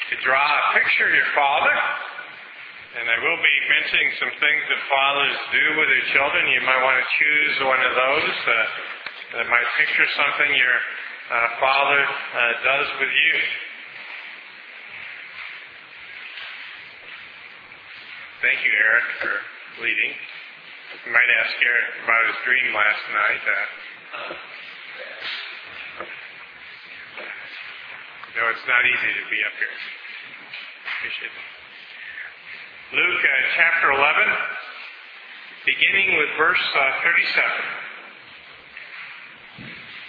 to draw a picture of your father. And I will be mentioning some things that fathers do with their children. You might want to choose one of those that might picture something your father does with you. Thank you, Eric, for leading. You might ask Eric about his dream last night. No, it's not easy to be up here. Appreciate it. Luke chapter 11, beginning with verse 37.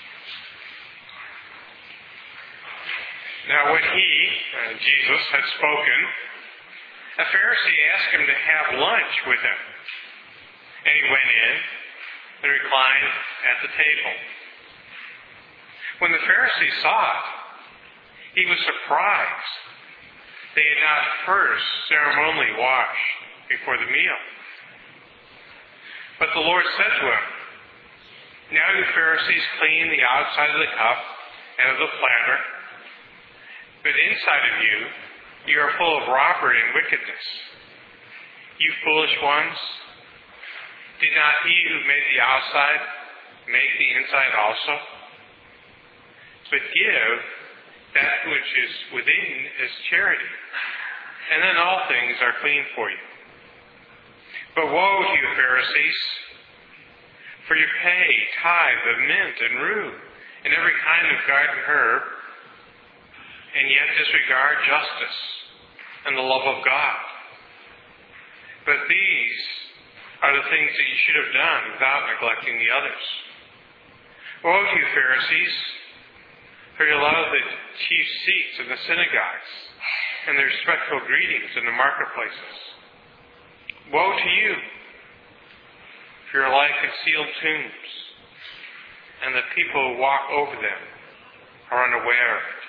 Now when he, Jesus, had spoken, a Pharisee asked him to have lunch with him. And he went in and reclined at the table. When the Pharisee saw it, he was surprised. They had not first ceremonially washed before the meal. But the Lord said to him, now you Pharisees clean the outside of the cup and of the platter, but inside of you, you are full of robbery and wickedness. You foolish ones, did not he who made the outside make the inside also? But give that which is within as charity, and then all things are clean for you. But woe to you, Pharisees, for you pay tithe of mint and rue and every kind of garden herb, and yet disregard justice and the love of God. But these are the things that you should have done without neglecting the others. Woe to you, Pharisees, for you love the chief seats in the synagogues and the respectful greetings in the marketplaces. Woe to you, for you are like concealed tombs, and the people who walk over them are unaware of it.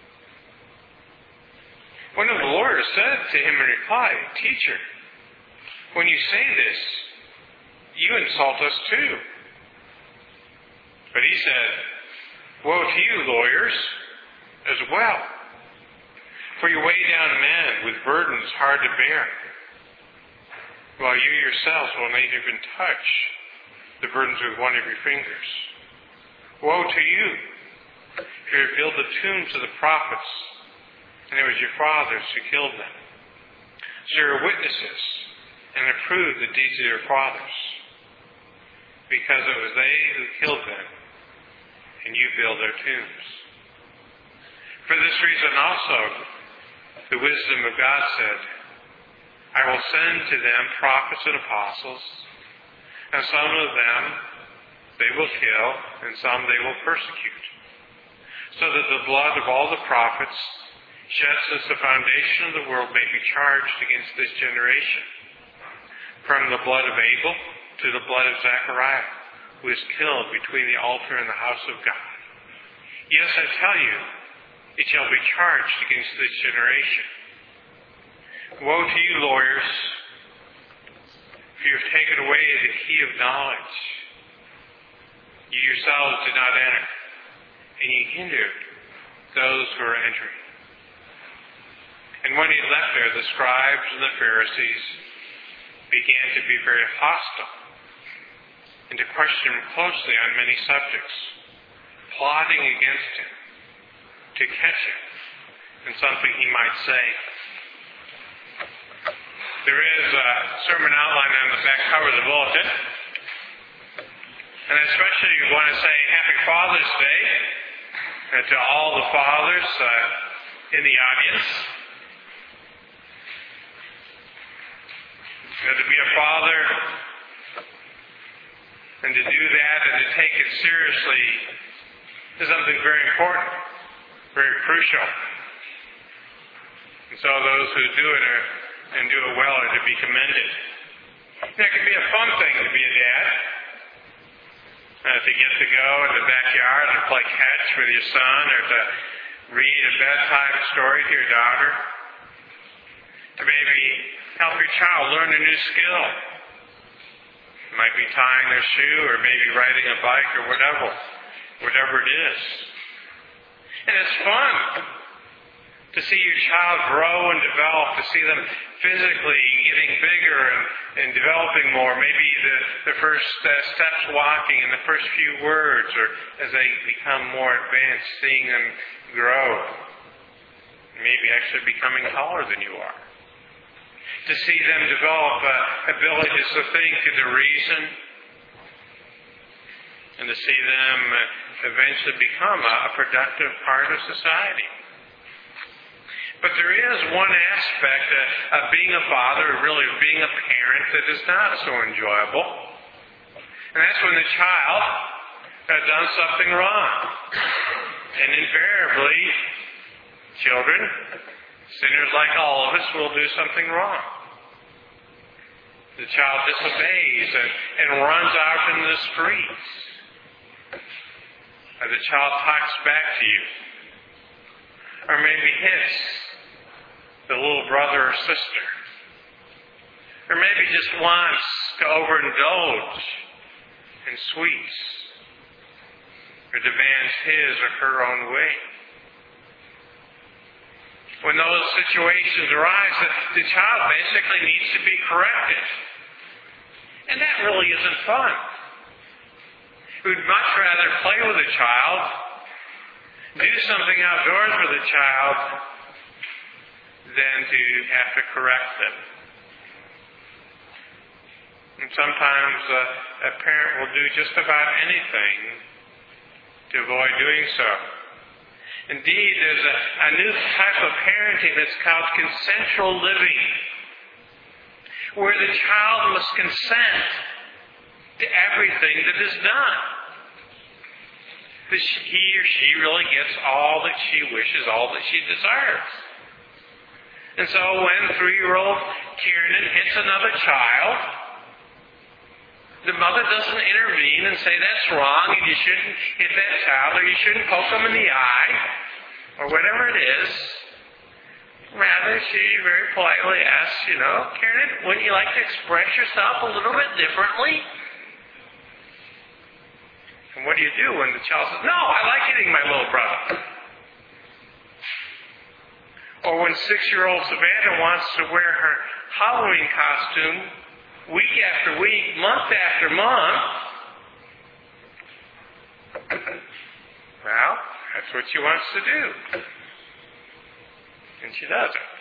One of the lawyers said to him in reply, Teacher, when you say this, you insult us too. But he said, woe to you, lawyers, as well. For you weigh down men with burdens hard to bear, while you yourselves will not even touch the burdens with one of your fingers. Woe to you, for you build the tombs of the prophets, and it was your fathers who killed them. So you are witnesses, and approve the deeds of your fathers, because it was they who killed them, and you build their tombs. For this reason also, the wisdom of God said, I will send to them prophets and apostles, and some of them they will kill, and some they will persecute, so that the blood of all the prophets shed since the foundation of the world may be charged against this generation, from the blood of Abel to the blood of Zechariah, who was killed between the altar and the house of God. Yes, I tell you, it shall be charged against this generation. Woe to you, lawyers, for you have taken away the key of knowledge. You yourselves did not enter, and you hindered those who are entering. And when he left there, the scribes and the Pharisees began to be very hostile and to question him closely on many subjects, plotting against him to catch him in something he might say. There is a sermon outline on the back cover of the bulletin, and especially you want to say Happy Father's Day to all the fathers in the audience. To be a father and to do that and to take it seriously is something very important, very crucial. And so those who do it and do it well are to be commended. It can be a fun thing to be a dad. To get to go in the backyard and play catch with your son, or to read a bedtime story to your daughter, to maybe help your child learn a new skill. It might be tying their shoe, or maybe riding a bike, or whatever it is. And it's fun. To see your child grow and develop, to see them physically getting bigger and developing more, maybe the first steps walking and the first few words, or as they become more advanced, seeing them grow, maybe actually becoming taller than you are. To see them develop abilities to think, to reason, and to see them eventually become a productive part of society. But there is one aspect of being a father, really of being a parent, that is not so enjoyable. And that's when the child has done something wrong. And invariably, children, sinners like all of us, will do something wrong. The child disobeys and runs out into the streets. Or the child talks back to you. Or maybe hits the little brother or sister. Or maybe just wants to overindulge in sweets. Or demands his or her own way. When those situations arise, the child basically needs to be corrected. And that really isn't fun. We'd much rather play with a child, do something outdoors with a child, than to have to correct them. And sometimes a parent will do just about anything to avoid doing so. Indeed, there's a new type of parenting that's called consensual living, where the child must consent to everything that is done. That he or she really gets all that she wishes, all that she desires. And so when 3-year-old Kieran hits another child, the mother doesn't intervene and say that's wrong and you shouldn't hit that child or you shouldn't poke them in the eye or whatever it is. Rather, she very politely asks, Kieran, wouldn't you like to express yourself a little bit differently? And what do you do when the child says, no, I like hitting my little brother? Or when 6-year-old Savannah wants to wear her Halloween costume week after week, month after month, well, that's what she wants to do. And she does it.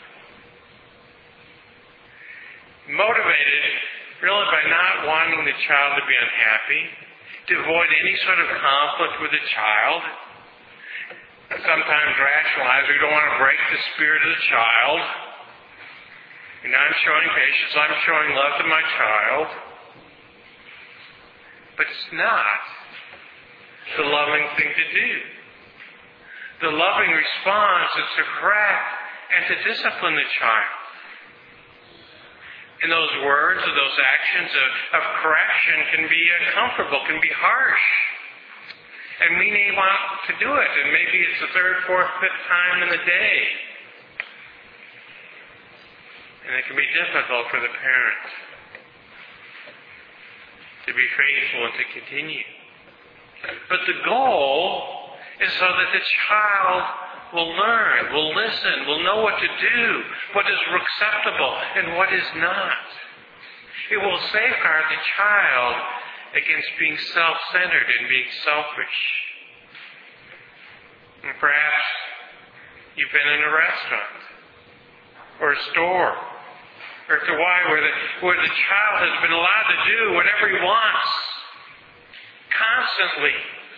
Motivated really by not wanting the child to be unhappy, to avoid any sort of conflict with the child, sometimes rationalize, we don't want to break the spirit of the child. I'm showing patience, I'm showing love to my child. But it's not the loving thing to do. The loving response is to correct and to discipline the child. And those words or those actions of correction can be uncomfortable, can be harsh. And we may want to do it, and maybe it's the 3rd, 4th, 5th time in the day. And it can be difficult for the parent to be faithful and to continue. But the goal is so that the child will learn, will listen, will know what to do, what is acceptable and what is not. It will safeguard the child against being self-centered and being selfish. And perhaps you've been in a restaurant or a store or at the Y where the child has been allowed to do whatever he wants constantly.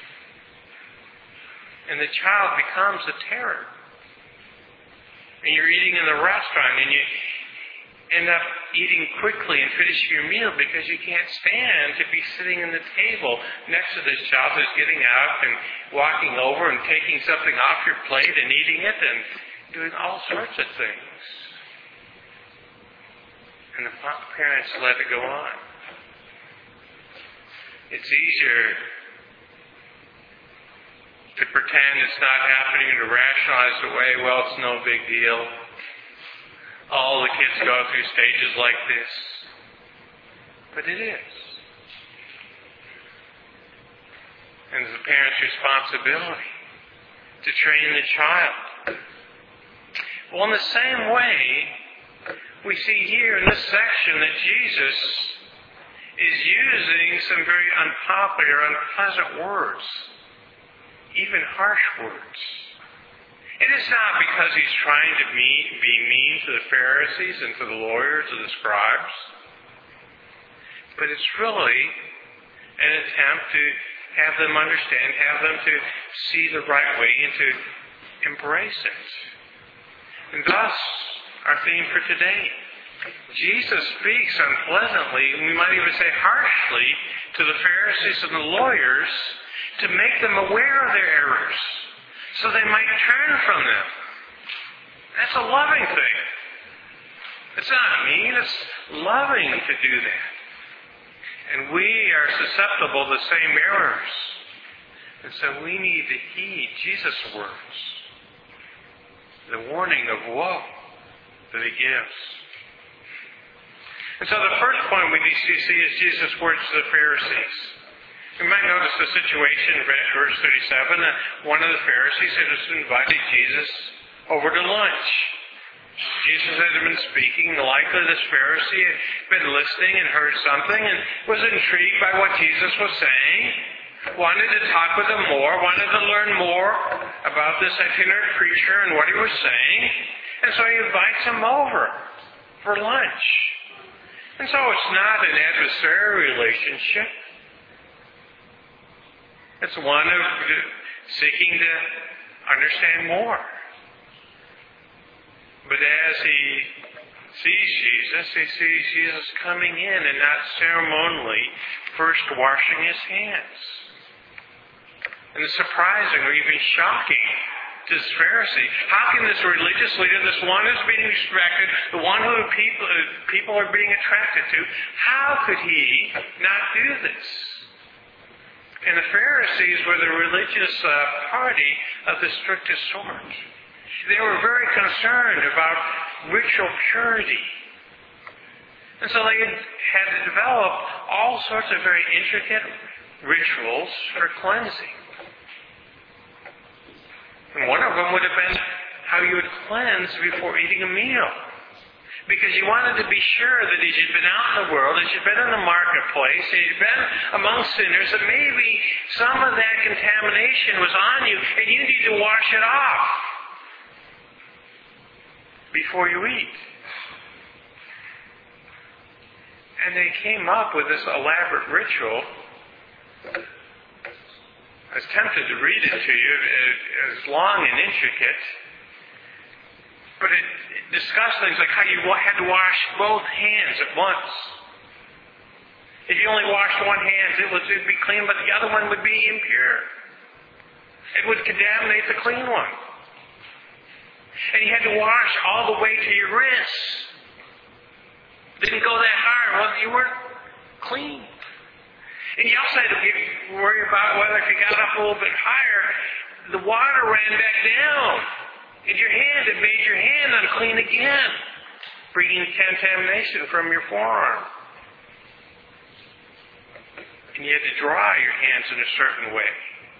And the child becomes a terror. And you're eating in the restaurant and you end up eating quickly and finishing your meal because you can't stand to be sitting in the table next to this child who's getting out and walking over and taking something off your plate and eating it and doing all sorts of things. And the parents let it go on. It's easier to pretend it's not happening and to rationalize it away. Well, it's no big deal. All the kids go through stages like this. But it is. And it's the parent's responsibility to train the child. Well, in the same way, we see here in this section that Jesus is using some very unpopular, unpleasant words, even harsh words. It is not because he's trying to be mean to the Pharisees and to the lawyers and the scribes, but it's really an attempt to have them understand, have them to see the right way and to embrace it. And thus, our theme for today. Jesus speaks unpleasantly, and we might even say harshly, to the Pharisees and the lawyers to make them aware of their errors, so they might turn from them. That's a loving thing. It's not mean, it's loving to do that. And we are susceptible to the same errors. And so we need to heed Jesus' words, the warning of woe that he gives. And so the first point we need to see is Jesus' words to the Pharisees. You might notice the situation in verse 37. One of the Pharisees had just invited Jesus over to lunch. Jesus had been speaking. Likely this Pharisee had been listening and heard something and was intrigued by what Jesus was saying, wanted to talk with him more, wanted to learn more about this itinerant preacher and what he was saying. And so he invites him over for lunch. And so it's not an adversarial relationship. It's one of seeking to understand more. But as he sees Jesus, he sees Jesus coming in and not ceremonially first washing his hands. And it's surprising or even shocking to this Pharisee. How can this religious leader, this one who's being respected, the one who people are being attracted to, how could he not do this? And the Pharisees were the religious party of the strictest sort. They were very concerned about ritual purity. And so they had developed all sorts of very intricate rituals for cleansing. And one of them would have been how you would cleanse before eating a meal. Because you wanted to be sure that as you'd been out in the world, as you'd been in the marketplace, as you'd been among sinners, that maybe some of that contamination was on you and you need to wash it off before you eat. And they came up with this elaborate ritual. I was tempted to read it to you. It's long and intricate. But it discussed things like how you had to wash both hands at once. If you only washed one hand, it would be clean, but the other one would be impure. It would contaminate the clean one. And you had to wash all the way to your wrists. Didn't go that hard. Well, you weren't clean. And you also had to worry about whether if you got up a little bit higher, the water ran back down. In your hand, it made your hand unclean again, bringing contamination from your forearm. And you had to dry your hands in a certain way.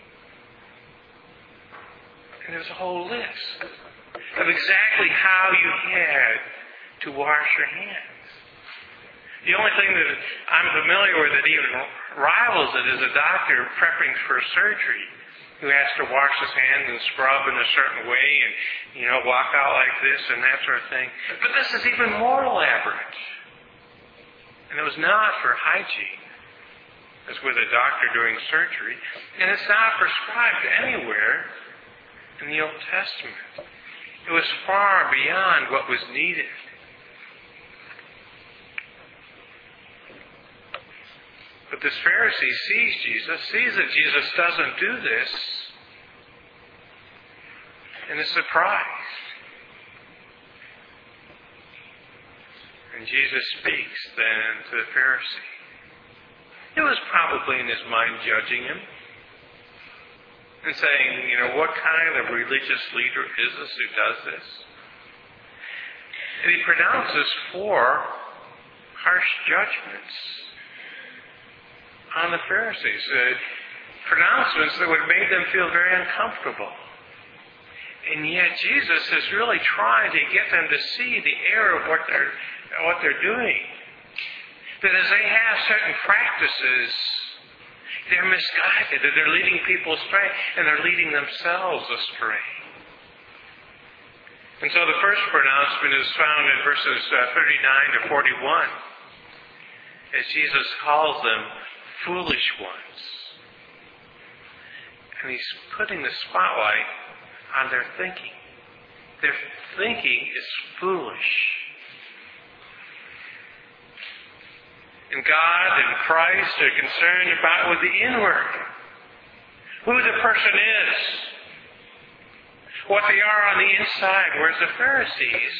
And there's a whole list of exactly how you had to wash your hands. The only thing that I'm familiar with that even rivals it is a doctor prepping for surgery who has to wash his hands and scrub in a certain way and, walk out like this and that sort of thing. But this is even more elaborate. And it was not for hygiene, as with a doctor doing surgery. And it's not prescribed anywhere in the Old Testament. It was far beyond what was needed. But this Pharisee sees that Jesus doesn't do this, and is surprised. And Jesus speaks then to the Pharisee. He was probably in his mind judging him and saying, what kind of religious leader is this who does this? And he pronounces 4 harsh judgments on the Pharisees, pronouncements that would have made them feel very uncomfortable. And yet Jesus is really trying to get them to see the error of what they're doing. That as they have certain practices, they're misguided, that they're leading people astray, and they're leading themselves astray. And so the first pronouncement is found in verses 39 to 41, as Jesus calls them foolish ones. And he's putting the spotlight on their thinking. Their thinking is foolish. And God and Christ are concerned about with the inward, who the person is, what they are on the inside, whereas the Pharisees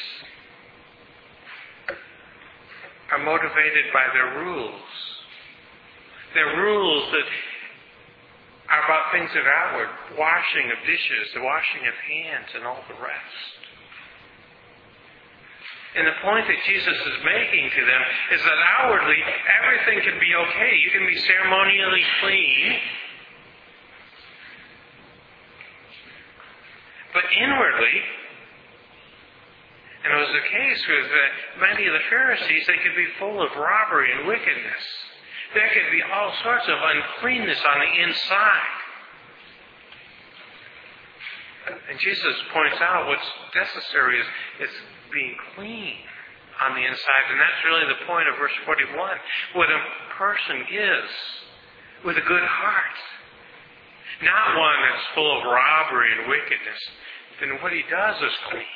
are motivated by their rules. Their rules that are about things that are outward, washing of dishes, the washing of hands, and all the rest. And the point that Jesus is making to them is that outwardly, everything can be okay. You can be ceremonially clean. But inwardly, and it was the case with many of the Pharisees, they could be full of robbery and wickedness. There could be all sorts of uncleanness on the inside. And Jesus points out what's necessary is being clean on the inside. And that's really the point of verse 41. What a person gives with a good heart, not one that's full of robbery and wickedness, then what he does is clean.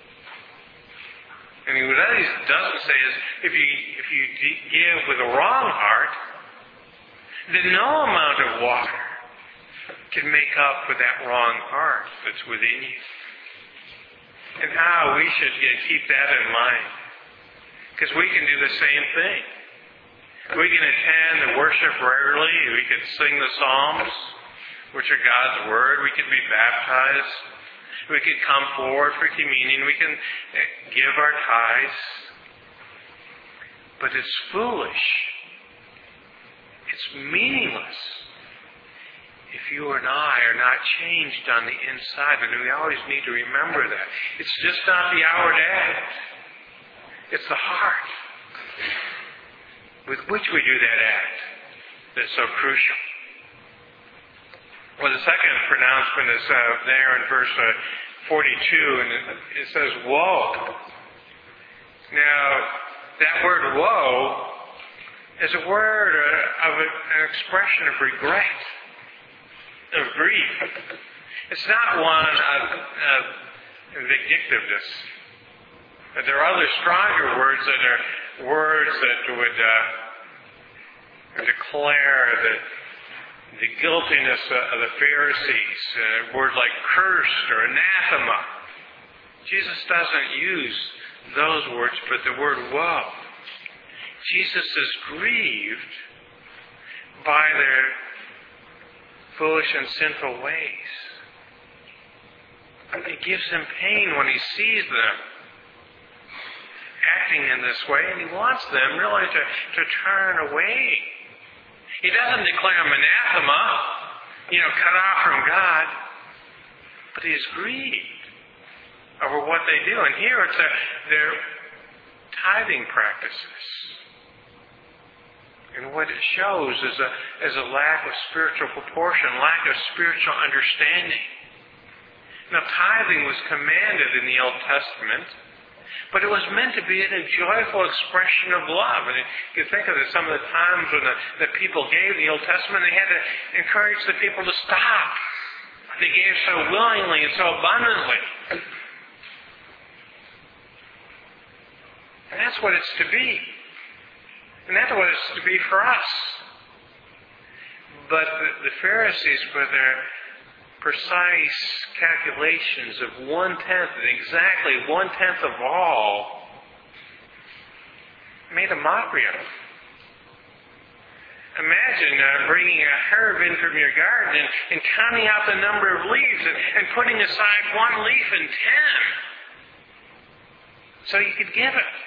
And what he doesn't say is, if you give with a wrong heart, then no amount of water can make up for that wrong heart that's within you. And how we should keep that in mind. Because we can do the same thing. We can attend the worship regularly. We can sing the Psalms, which are God's Word. We can be baptized. We can come forward for communion. We can give our tithes. But it's foolish. It's meaningless if you and I are not changed on the inside. And we always need to remember that. It's just not the outward act. It's the heart with which we do that act that's so crucial. Well, the second pronouncement is there in verse 42, and it says, woe. Now, that word woe is a word of an expression of regret, of grief. It's not one of vindictiveness. There are other stronger words that are words that would declare the guiltiness of the Pharisees. A word like cursed or anathema. Jesus doesn't use those words, but the word woe. Jesus is grieved by their foolish and sinful ways. It gives him pain when he sees them acting in this way, and he wants them really to turn away. He doesn't declare them anathema, cut off from God, but he's grieved over what they do. And here it's their tithing practices. And what it shows is a lack of spiritual proportion, lack of spiritual understanding. Now, tithing was commanded in the Old Testament, but it was meant to be a joyful expression of love. And you think of it, some of the times when the people gave in the Old Testament, they had to encourage the people to stop. They gave so willingly and so abundantly. And that's what it's to be. And that's what it's to be for us. But the Pharisees, with their precise calculations of 1/10, exactly 1/10 of all, made a mockery of it. Imagine bringing a herb in from your garden and counting out the number of leaves and putting aside 1 leaf in 10 so you could give it.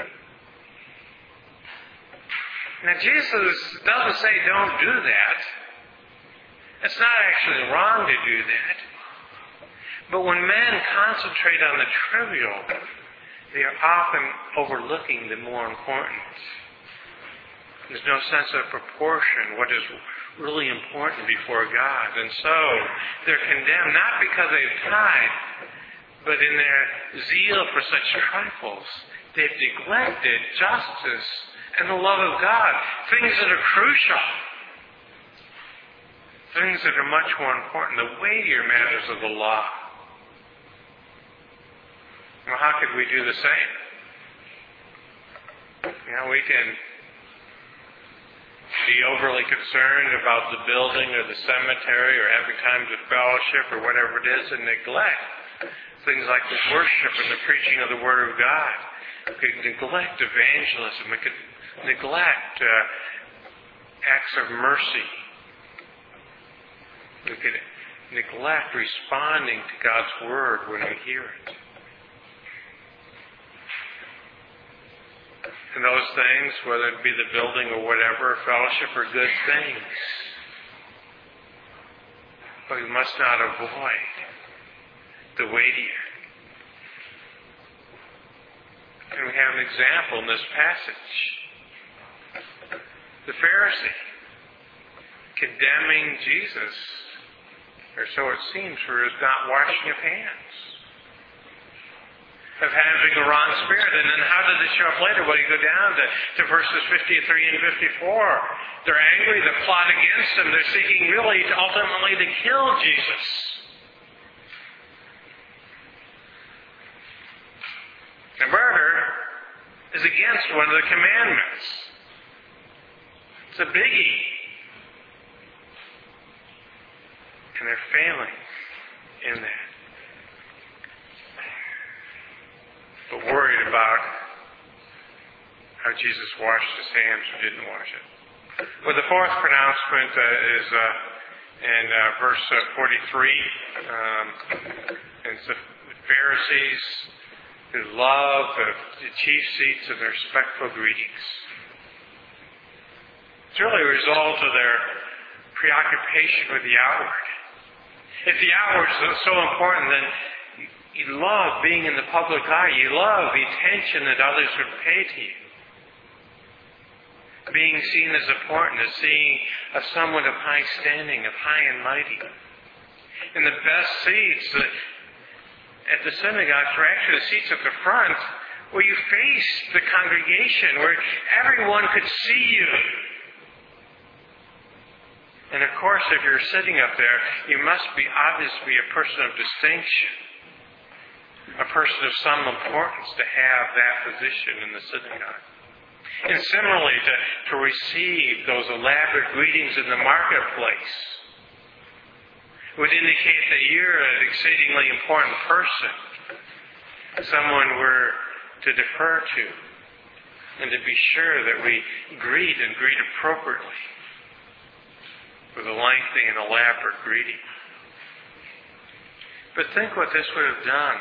Now, Jesus doesn't say don't do that. It's not actually wrong to do that. But when men concentrate on the trivial, they are often overlooking the more important. There's no sense of proportion, what is really important before God. And so they're condemned, not because they've tithed, but in their zeal for such trifles, they've neglected justice and the love of God, things that are crucial, things that are much more important, the weightier matters of the law. Well, how could we do the same? We can be overly concerned about the building or the cemetery or having times of fellowship or whatever it is and neglect things like the worship and the preaching of the Word of God. We could neglect evangelism. We could neglect acts of mercy. We could neglect responding to God's Word when we hear it. And those things, whether it be the building or whatever, fellowship, are good things. But we must not avoid the weightier. And we have an example in this passage. The Pharisee condemning Jesus, or so it seems, for his not washing of hands, of having a wrong spirit. And then how does it show up later? Well, you go down to verses 53 and 54. They're angry, they plot against him, they're seeking really ultimately to kill Jesus. And murder is against one of the commandments. It's a biggie. And they're failing in that. But worried about how Jesus washed his hands or didn't wash it. Well, the fourth pronouncement is in verse 43. It's the Pharisees who love the chief seats and their respectful greetings. It's really a result of their preoccupation with the outward. If the outward is so important, then you love being in the public eye. You love the attention that others would pay to you. Being seen as important, as seeing as someone of high standing, of high and mighty. And the best seats at the synagogues were actually the seats at the front, where you face the congregation, where everyone could see you. And of course, if you're sitting up there, you must be obviously a person of distinction. A person of some importance to have that position in the synagogue. And similarly, to receive those elaborate greetings in the marketplace would indicate that you're an exceedingly important person, someone we're to defer to, and to be sure that we greet and greet appropriately with a lengthy and elaborate greeting. But think what this would have done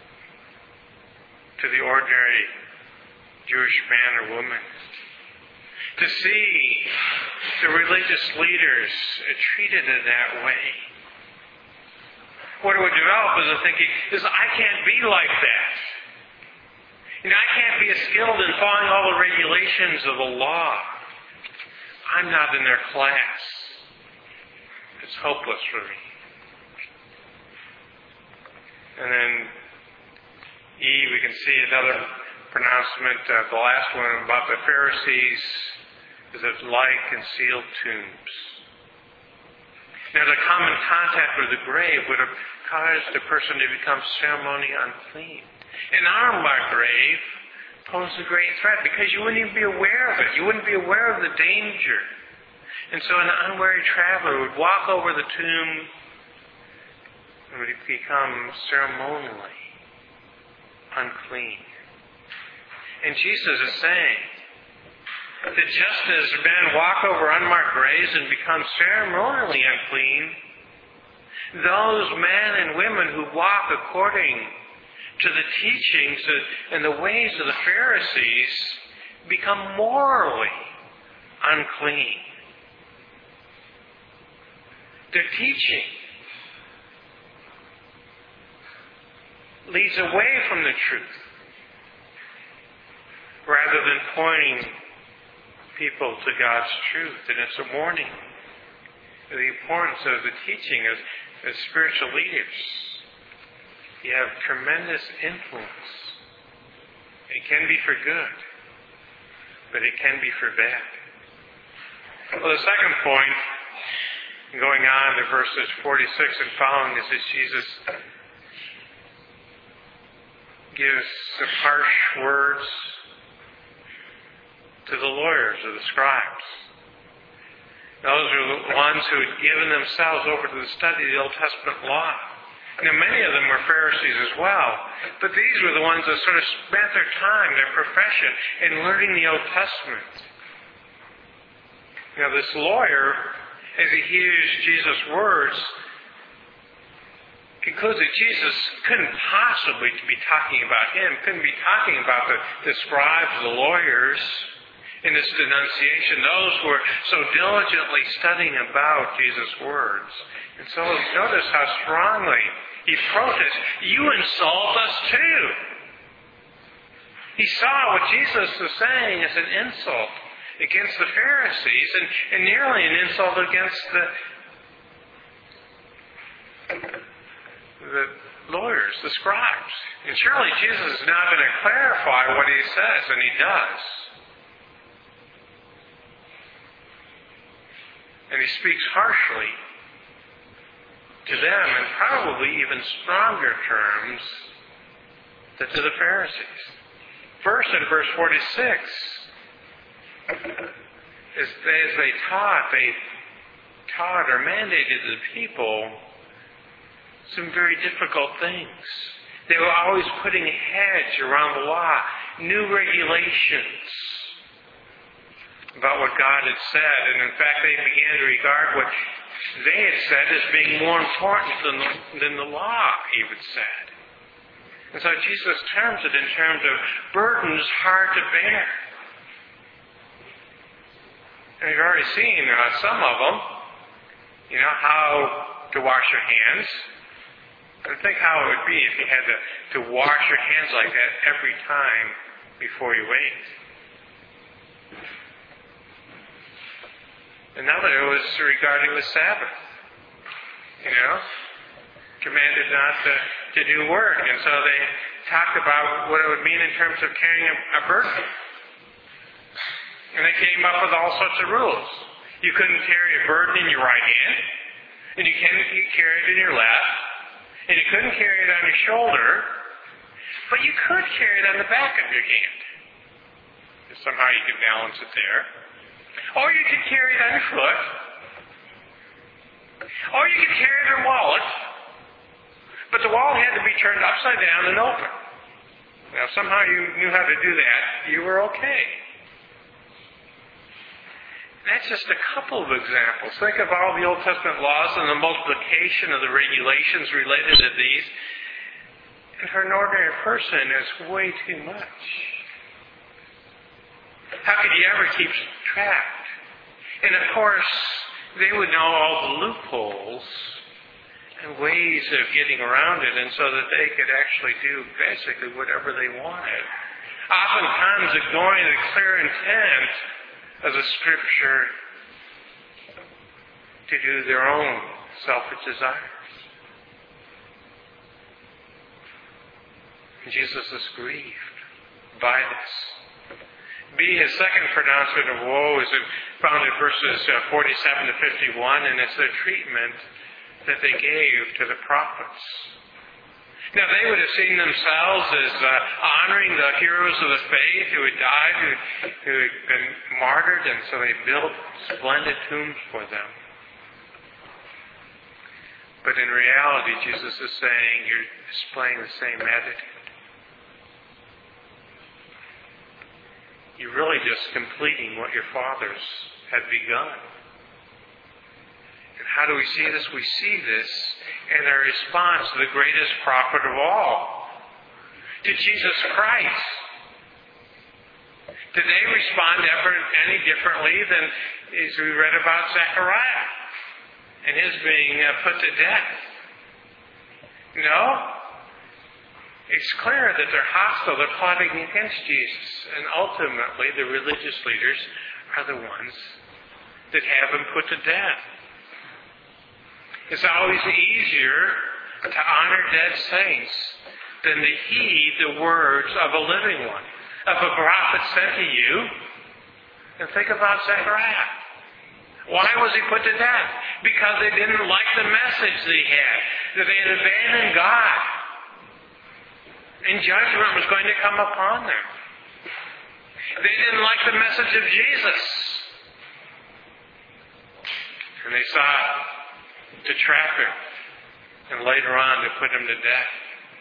to the ordinary Jewish man or woman. To see the religious leaders treated in that way. What it would develop is a thinking, I can't be like that. I can't be as skilled in following all the regulations of the law. I'm not in their class. It's hopeless for me. And then we can see another pronouncement, the last one about the Pharisees, is of like concealed tombs. Now, the common contact with the grave would have caused the person to become ceremonially unclean. An unmarked grave posed a great threat because you wouldn't even be aware of it. You wouldn't be aware of the danger. And so an unwary traveler would walk over the tomb and would become ceremonially unclean. And Jesus is saying that just as men walk over unmarked graves and become ceremonially unclean, those men and women who walk according to the teachings and the ways of the Pharisees become morally unclean. Their teaching leads away from the truth, rather than pointing people to God's truth. And it's a warning of the importance of the teaching as spiritual leaders. You have tremendous influence. It can be for good, but it can be for bad. Well, the second point, going on to verses 46 and following, is that Jesus gives some harsh words to the lawyers or the scribes. Those are the ones who had given themselves over to the study of the Old Testament law. Now, many of them were Pharisees as well, but these were the ones that sort of spent their time, their profession, in learning the Old Testament. Now, this lawyer, as he hears Jesus' words, concludes that Jesus couldn't possibly be talking about him, couldn't be talking about the scribes, the lawyers, in this denunciation, those who were so diligently studying about Jesus' words. And so notice how strongly he protests, "You insult us too." He saw what Jesus was saying as an insult against the Pharisees and nearly an insult against the lawyers, the scribes. And surely Jesus is now going to clarify what he says, and he does. And he speaks harshly to them in probably even stronger terms than to the Pharisees. First, in verse 46, as they taught or mandated the people some very difficult things. They were always putting a hedge around the law, new regulations about what God had said. And in fact, they began to regard what they had said as being more important than the law even said. And so Jesus terms it in terms of burdens hard to bear. And you've already seen some of them, how to wash your hands. And think how it would be if you had to wash your hands like that every time before you ate. Another was regarding the Sabbath. Commanded not to do work. And so they talked about what it would mean in terms of carrying a burden. And they came up with all sorts of rules. You couldn't carry a burden in your right hand, and you couldn't carry it in your left, and you couldn't carry it on your shoulder, but you could carry it on the back of your hand. If somehow you could balance it there. Or you could carry it on your foot. Or you could carry it in your wallet. But the wallet had to be turned upside down and open. Now, somehow you knew how to do that. You were okay. That's just a couple of examples. Think of all the Old Testament laws and the multiplication of the regulations related to these. And for an ordinary person, it's way too much. How could you ever keep track? And of course, they would know all the loopholes and ways of getting around it, and so that they could actually do basically whatever they wanted. Oftentimes ignoring the clear intent of the Scripture to do their own selfish desires. And Jesus is grieved by this. His second pronouncement of woe is found in verses 47 to 51, and it's their treatment that they gave to the prophets. Now, they would have seen themselves as honoring the heroes of the faith who had died, who had been martyred, and so they built splendid tombs for them. But in reality, Jesus is saying you're displaying the same attitude. You're really just completing what your fathers had begun. And how do we see this? We see this in their response to the greatest prophet of all, to Jesus Christ. Did they respond ever any differently than as we read about Zechariah and his being put to death? No. it's clear that they're hostile, they're plotting against Jesus. And ultimately, the religious leaders are the ones that have him put to death. It's always easier to honor dead saints than to heed the words of a living one. If a prophet sent to you, and think about Zechariah. Why was he put to death? Because they didn't like the message that he had, that they had abandoned God. And judgment was going to come upon them. They didn't like the message of Jesus. And they sought to trap him, and later on to put him to death.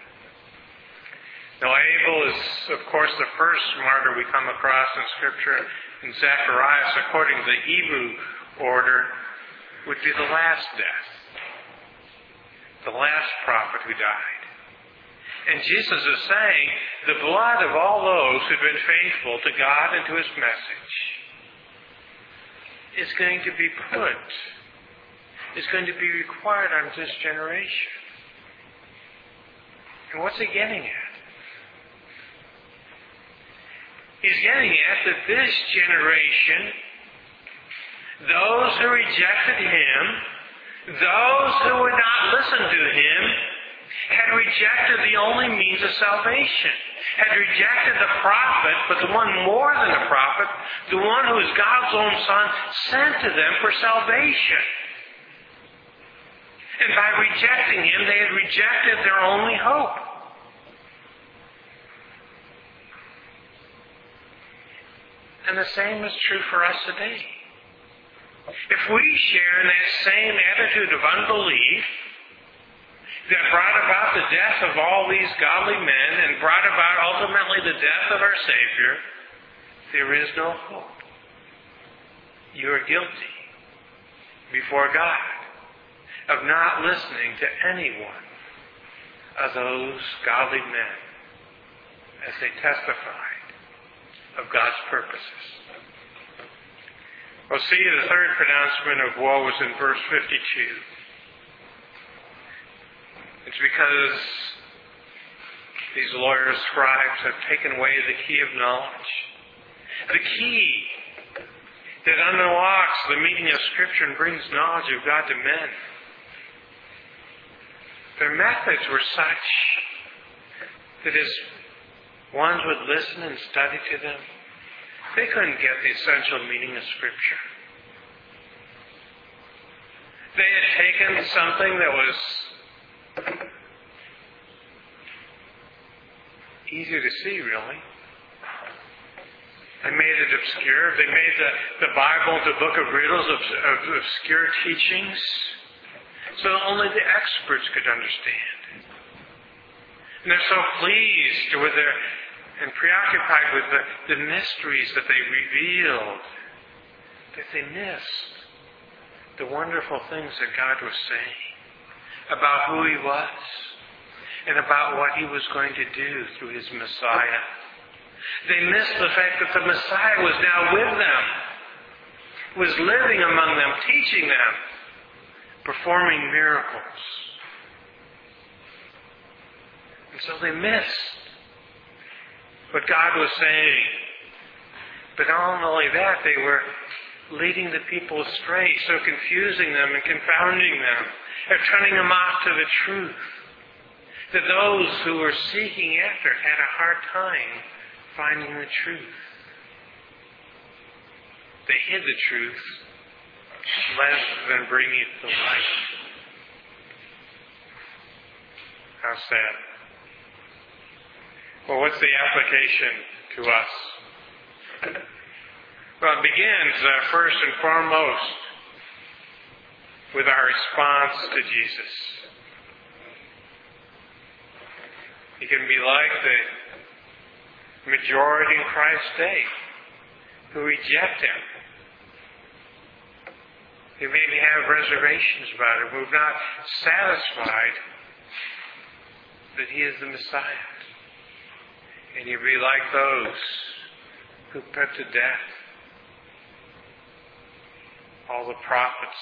Now Abel is, of course, the first martyr we come across in Scripture, and Zacharias, according to the Hebrew order, would be the last death. The last prophet who died. And Jesus is saying, the blood of all those who've been faithful to God and to his message is going to be required on this generation. And what's he getting at? He's getting at that this generation, those who rejected him, those who would not listen to him, had rejected the only means of salvation, had rejected the prophet, but the one more than a prophet, the one who is God's own Son, sent to them for salvation. And by rejecting him, they had rejected their only hope. And the same is true for us today. If we share in that same attitude of unbelief that brought about the death of all these godly men and brought about ultimately the death of our Savior, there is no hope. You are guilty before God of not listening to any one of those godly men as they testified of God's purposes. Well, see, the third pronouncement of woe is in verse 52. It's because these lawyers, scribes, have taken away the key of knowledge. The key that unlocks the meaning of Scripture and brings knowledge of God to men. Their methods were such that as ones would listen and study to them, they couldn't get the essential meaning of Scripture. They had taken something that was easy to see, really. They made it obscure. They made the Bible the book of riddles of obscure teachings so that only the experts could understand. And they're so pleased with their and preoccupied with the mysteries that they revealed that they missed the wonderful things that God was saying about who he was and about what he was going to do through his Messiah. They missed the fact that the Messiah was now with them, was living among them, teaching them, performing miracles. And so they missed what God was saying. But not only that, they were leading the people astray, so confusing them and confounding them, and turning them off to the truth, that those who were seeking after had a hard time finding the truth. They hid the truth rather than bringing it to light. How sad. Well, what's the application to us? Well, it begins first and foremost with our response to Jesus. You can be like the majority in Christ's day who reject him. Who maybe have reservations about him, who are not satisfied that he is the Messiah. And you be like those who put to death all the prophets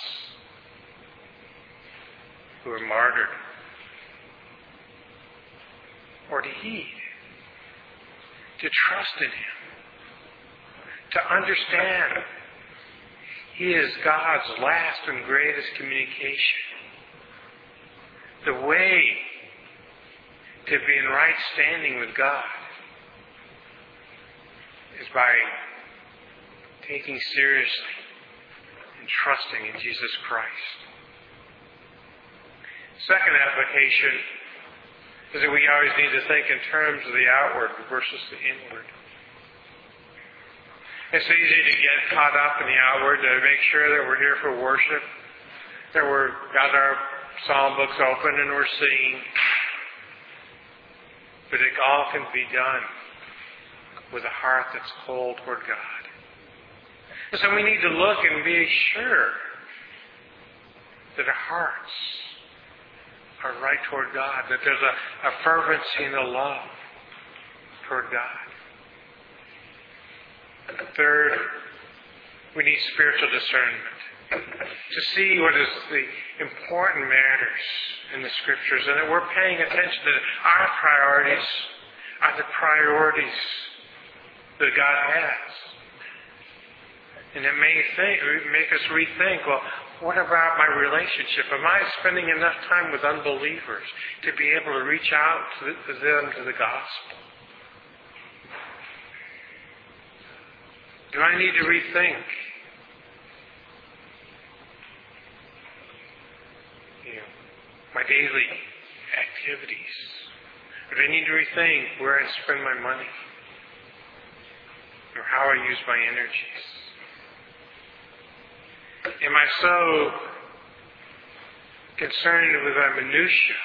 who were martyred. or to heed. To trust in Him. To understand He is God's last and greatest communication. The way to be in right standing with God is by taking seriously and trusting in Jesus Christ. Second application is that we always need to think in terms of the outward versus the inward. It's easy to get caught up in the outward, to make sure that we're here for worship, that we've got our psalm books open and we're singing. But it all can be done with a heart that's cold toward God. And so we need to look and be sure that our hearts are right toward God, that there's a fervency and a love toward God. And third, we need spiritual discernment to see what is the important matters in the Scriptures, and that we're paying attention to our priorities are the priorities that God has. And it may make us rethink, well, what about my relationship? Am I spending enough time with unbelievers to be able to reach out to them to the gospel? Do I need to rethink my daily activities? Or do I need to rethink where I spend my money? Or how I use my energies? Am I so concerned with the minutiae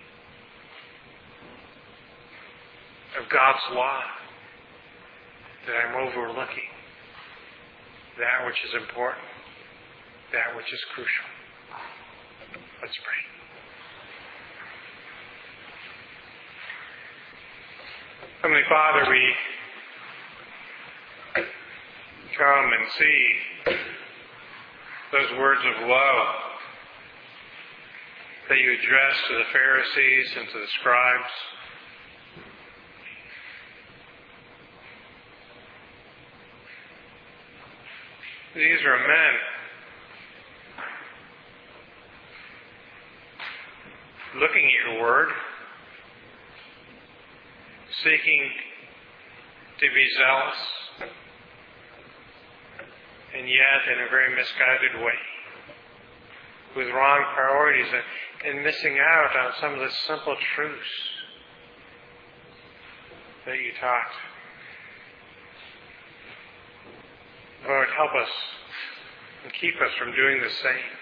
of God's law that I'm overlooking that which is important, that which is crucial? Let's pray. Heavenly Father, we come and see those words of love that you addressed to the Pharisees and to the scribes. These are men looking at your word, seeking to be zealous, and yet in a very misguided way, with wrong priorities and missing out on some of the simple truths that you taught. Lord, help us and keep us from doing the same.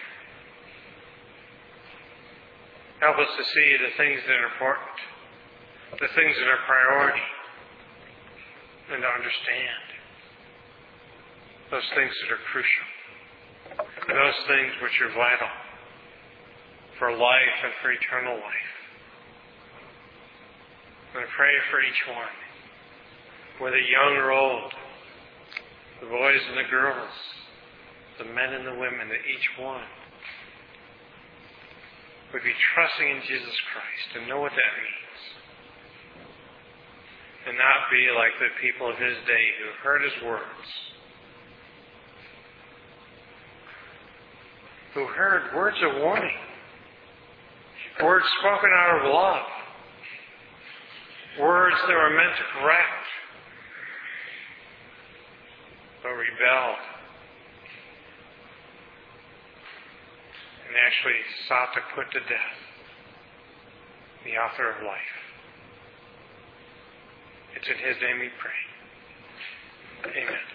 Help us to see the things that are important, the things that are priority, and to understand those things that are crucial, those things which are vital for life and for eternal life. And I pray for each one, whether young or old, the boys and the girls, the men and the women, that each one would be trusting in Jesus Christ and know what that means. And not be like the people of his day who heard his words, who heard words of warning, words spoken out of love, words that were meant to correct, but rebelled and actually sought to put to death the author of life. It's in his name we pray. Amen.